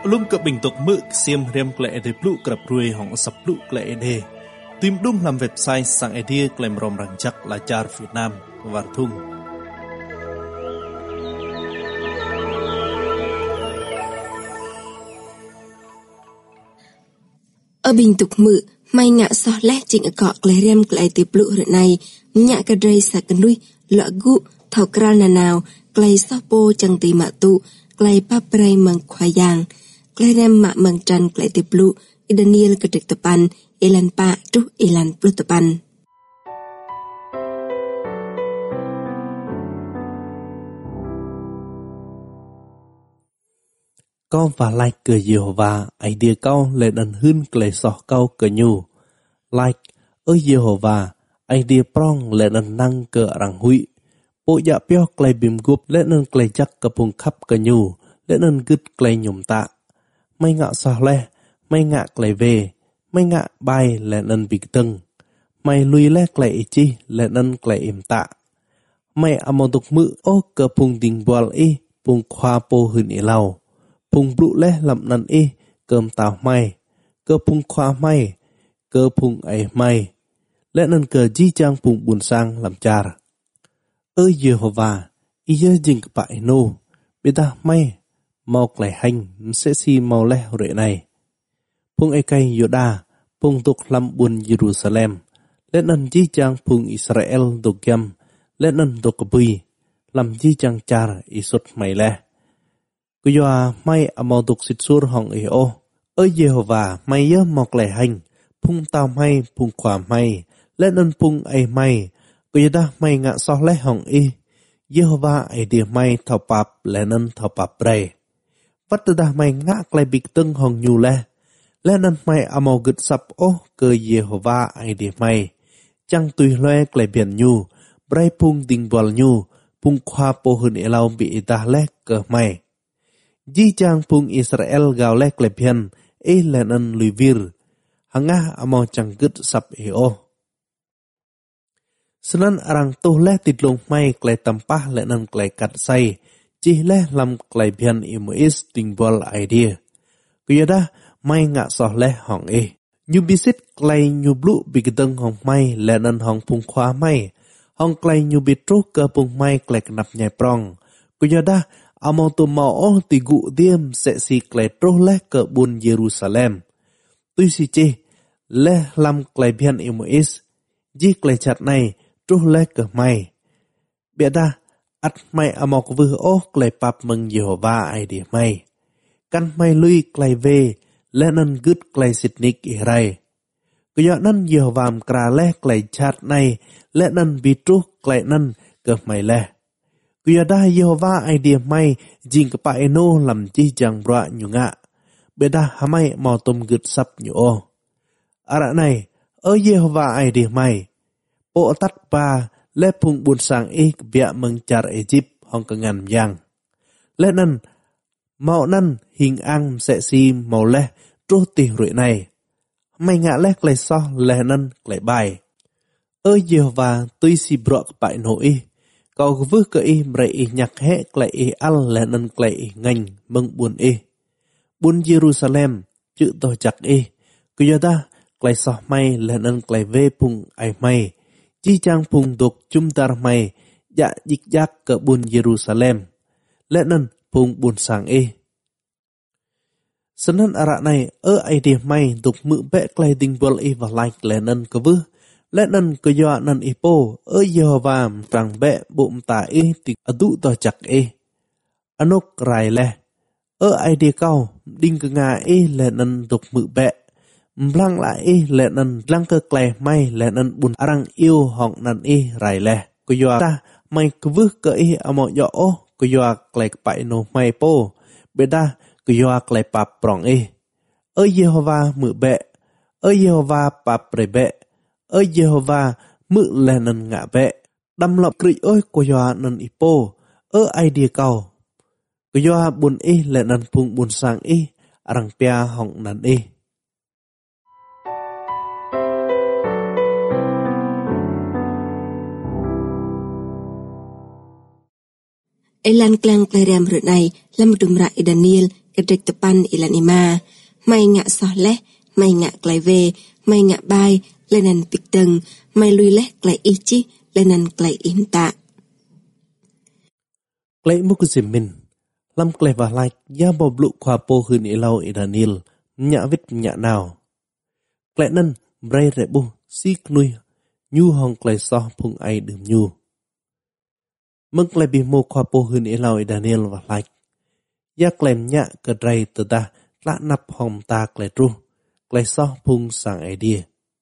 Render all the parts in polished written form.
Lung cập bình tục mực xiêm rem klệ để blu cập ruồi hỏng sập blu klệ đề. Tìm đúng làm website sang idea klem rom răng chắc là char Việt Nam và thung. Ở bình tục mự may ngạ so lét chỉnh ở cọ klệ rem klệ để blu rượu này nhạ cái dây sa cái nuôi lọ gu thầu kra nào klệ so po chẳng tì mạ tụ klệ pa pray măng khoai giang klệ rem mạ măng trần klệ để blu Daniel ke dek tepan elan pa tuh elan plu tepan. Con và like cờ Jehovah idea câu lên ẩn hưn klệ sọ câu cờ nhu. Like ơi Jehovah idea prong lên ẩn năng cờ răng hui. Bộ dạ pio klệ bìm gup lên ẩn klệ chắc cờ pung khắp cờ nhu lên ẩn gứt klệ nhum tạ. May ngạ sọ le may ngạ klệ về. May ngạ bay lên ân bị tưng. May lui lé klệ chi lên ân klệ im tạ. May amon tục mự ô cơ phung tình bòl y phung khoa po hưn y lau. Phung brụ lé lậm năn y cơm tàu may. Cơ phung khoa may. Cơ phung ấy may. Lên ân cơ di trang phung buồn sang làm char. Ơi Jehovah y dơ dình bại nô. Biết ta may mau klệ hành sẽ si mau lé rệ này. Phung ai cây Yoda, phung tục lâm buôn Jerusalem, lên ân di trang phung Israel tục kiam, lên ân tục bùi, làm di trang char isut mày le. Kuyoa may amau tục sit sur hong ô, ơi Jehovah may yơ mọc lẻ hành, phung tao may, phung khỏa may, lên ân phung ai may, kuyoda may ngạ so lẻ hong Jehovah ai địa may thảo bạp lên ân thảo bạp bray. Vắt đa may ngạ klai bịch tưng hong nhu le. Lên ân may amau gật sập ô cơ Jehovah ai địa may. Chẳng tùy loe klai biển nhu, bray phung tình bòl nhu, phung khoa po hưn elau bị ta lé cơ may. Di trang phung Israel gào lé klai biển, lên ân lùi vir. Hằng ngã amau chẳng gật sập ô. Senan arang tuh lé tít lông may klai tampah lên ân klai cắt say, chỉ lé làm klai biển imuis tình bòl idea. Kuyada may ngạ sọ lé hong Nhu bisit klay nhu blu bị tâng hong may lẹ nân hong phung khoa may. Hong klay nhu bit trú cơ phung may klay nắp nhai prong. Kuyada amau tu mau ti gu diêm sẽ si klay trú lé cơ bun Jerusalem. Tuy si chi lé lam klay bian imuis. Di klay chặt này trú lé cơ may. Bịa đa at may amau có vư klay pap mừng Jehovah ai địa may. Căn may lui klay về lên ân gứt klay xịt ních ý rai. Cứ nân Jehovah kra lé klay chát này lên ân bị trú klay nân cơ mày lé. Cứ đa Jehovah ai địa may dình cơ bại nô làm chi chẳng bọa nhu ngạ. Bê đa hamay mò tôm gứt sắp nhu ô. Ara này ơ Jehovah ai địa may. Bộ tắt ba lé phung buồn sang bịa mừng char Egypt hong cơ ngàn giang. Lên ân mạo năn hình ang sẽ si màu lé trô tì rưỡi này. Mày ngạ lé klay so lé năn klay bài. Ơ Jehovah tuy si brock bại nổi. Cậu vư cơ mrei nhạc hẹ klay al lé năn klay ngành mừng buồn Buôn Jerusalem chữ to chặt Cứ do ta klay so may lé năn klay về phung ai may. Chi trang phung tục chung tar may dạ dịch giác cơ buôn Jerusalem. Lé năn phung buồn sang Senan ara này ai địa may tục mự bẹ klay tình bol và like lên ân cơ vư. Lên ân cơ dọa nân po Jehovah trăng bẹ bụng tả tịch adu to chặt Anok rai le. Ai địa cao đinh cơ ngà lên ân tục mự bẹ. Mblang lại lên ân lăng cơ klay may lên ân bùn arang yêu họng nân rai le. Cơ dọa ta may cơ vư cơ amo dọ cơ dọa klay bại nô may po. Beda Kuyoa klay pap prong Jehovah mự bẹ. Jehovah pap pre bẹ. Jehovah mự lè nân ngạ bẹ. Đâm lọc kri kuyoa nân ipo. Ai địa cao. Kuyoa bun lè nân phung bun sang arang pia hong nân Elan klang klay rem rượu này là một đùm rạ Daniel กระเดกตะปันอิลันอิมาไม่งะซอและไม่งะไกลเวไม่งะบายและนันปิกตึงไม่ลุยและไกลอีจิและนันไกลอิมตะไกลมุกซิมินลำไกลว่าไลยาบบลุควาโปคืนอิเลาอิดานิลnhạ vít nhạ nào kẻ nân bray rẽ bu xí nuôi nhu hong kẻ so phung ai đừng nhu mừng kẻ bị mô khoa po hơn ấy lao Daniel và like ya kẻ nhạ kẻ ray từ ta lạ nắp hong ta kẻ tru kẻ so phung sang idea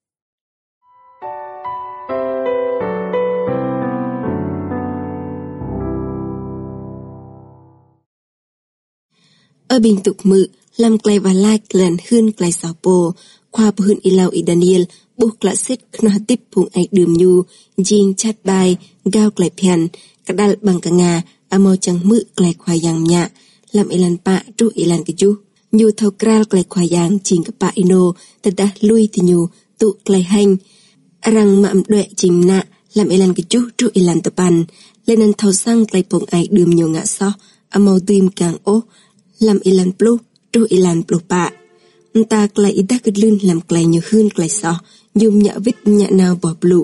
ở bình tục mự làmไกลว่าลายเกลื่อนขึ้นไกลสาวโปควาพหืนอิลาวอิดาเนียลบุกละเซตขนาติบพุงไอดื่มอยู่ยิงชัดใบก้าวไกลเพียนกระดัลบังกะงาอามอจังมือไกลควายยังหยะลำอิลันปะจุอิลันกะจุอยู่เท่ากราลไกลควายยังจิงกะปะอิโนแต่ดะลุยติอยู่ตุไกลแห่งรังมะอำด้วยจิมนะลำอิลันกะจุจุอิลันตะปันเลนันเท่าสั่งไกลพุงไอดื่มอยู่งะซออามอดื่มกางโอลำอิลันปลุtu ilan plupa ta klai ida kedlun lam klai nyu hun klai so yum nya vit nya naw bo plu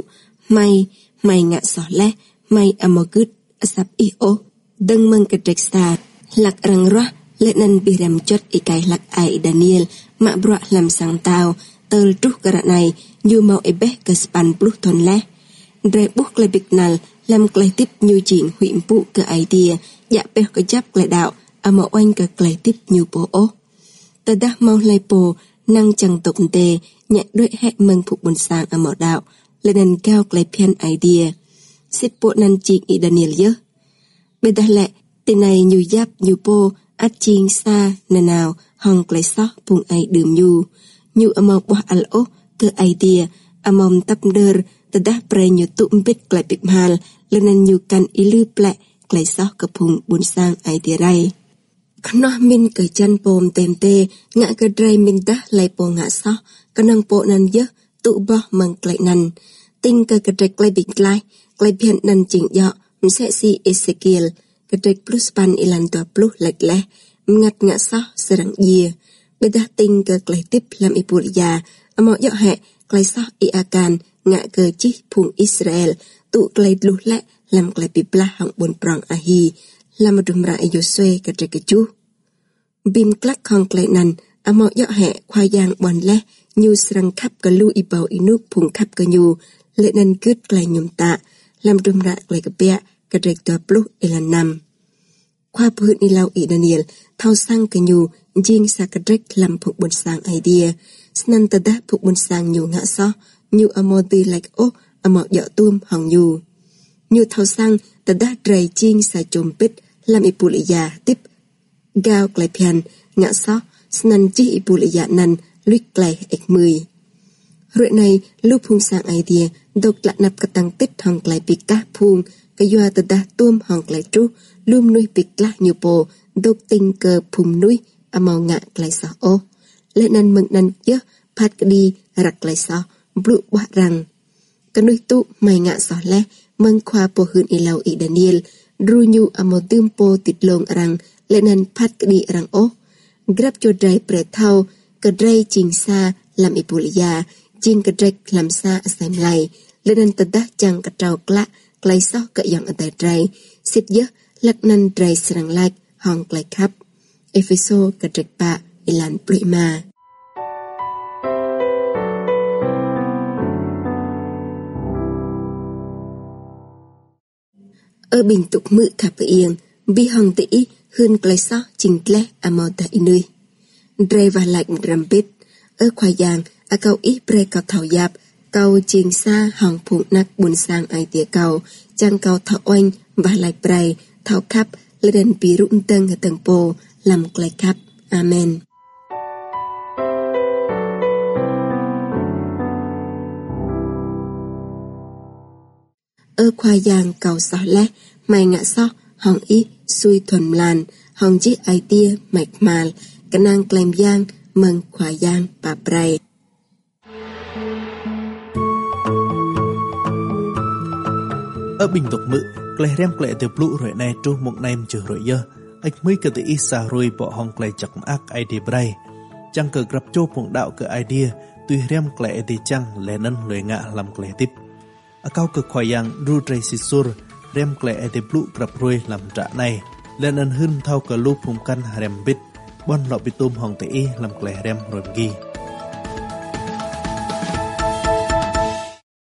mai nga so le mai amogut asap I o deng meng kedek sta lak rang ra le nan biram chot ikai lak ai Daniel ma bro lam sang tao tel tu kara nai yu mau ebe ke span plu ton le dre buk klai biknal lam klai tip nyu jing huim pu ke idea ya pe ke jap klai đạo amo oanh ke klai tip nyu po o ta đa mau lai po năng chẳng tục tề nhẹ đôi hẹ mừng phục buồn sang ở mỏ đạo lên nền cao klai pian idea xếp bộ nan ching I Daniel nhớ bây đa lẹ tên này nhu giáp nhu po át ching xa nè nào hong klai só phùng aiดื่มnhu ở mỏ bỏ al o cơ idea amom tap đơ ta đa pre nhu tụm bít klai bịp hal lên nền nhu can ilu ple klai só cơ phùng buồn sang idea rai nó min cái chân bồm tèm tê ngã cái dây min ta lại bồ ngã so cái năng bộ nan dơ tụ bo mừng lại nằn tinh cái dây lại bị lại biến nằn chỉnh dọ sẽ si Ezekiel cái dây plus pan ilan tua plus lệch lẹ ngặt ngã so serang dìa bây giờ tinh cái lại tiếp làm ipulia mọi dọ hẹ lại so Iakan ngã cái chi phùng Israel tụ lại lú lẹ làm lại bị pla hỏng buồn prong ahi làm đùm ra Joshua cái trái cái chú bim clack hong klai nan amo yo hẹ khoa giang bon le nyu srang khắp cái lu ibao inuk phung khắp cái nyu lệ nan cướt klai nhum ta làm đùm ra klai cái bẹ cái trái tua plu elan nam khoa phun ilau I Daniel thao sang cái nyu jing sa cái trái làm phụng buồn sang idea snan ta da phụng buồn sang nyu ngã so nyu amo ti like o amo yo tuom hong nyu thao sang ta da trai jing sa chom pit làm ipulia tiếp gao klai pian ngã so snan chi ipulia nan luik klai ek 10 rồi này lúc phung sang idea dok la nap katang tit hong klai pika phung ka yua ta da tuom hong klai tru lum nui pikla nyupo dok ting cơ phum nui amao ngã klai so o le nan mừng nan ye phat di rak klai so blu ba rang ka nui tu mai ngã so le mừng khoa po hun ilau I Daniel ru nyu amao tum po tit long rang lên nền phát đi răng ố grab cho dây pre thao cái dây chinh xa làm ipulia chinh cái dây làm xa xem lại lên nền tận đá chẳng cái trâu klạ klai sóc cái dòng ở tại dây xịt dơ lắc nền dây srang lại hong klai khắp Epheso cái dây ba ilan prima ở bình tục mự khắp yên bi hong tị hơn klai so chinh tle amota inui dre và lạnh rampit ở khoai giang a câu ít pre câu thảo yap câu chinh xa hong phụng nắc buồn sang ai tía câu chang câu thảo oanh và lại pre thảo khắp lên pi rụng tầng ở tầng po làm klai khắp amen ở khoai giang câu so lẽ mày ngã so hong ít xuôi thuần lan hong chiếc ai tia mạch màl cái năng klem giang mừng khỏa giang bà pray ở bình tục mự klei rem klei từ plu rồi này tru một nem chữ rồi dơ ếch mới cơ tự ý xa rồi bỏ hong klei chak ác idea bray chẳng cơ grab cho phong đạo cơ idea tuy rem klei idea chăng lẽ nân lười ngạ làm klei tiếp cao cơ khoai yang ru tray sisur rem klei idea blue grab rồi làm trả này lẽ nân hưng thao cơ lu phum căn rem bit bon lọ bị tôm hong tự ý làm klei rem rồi ghi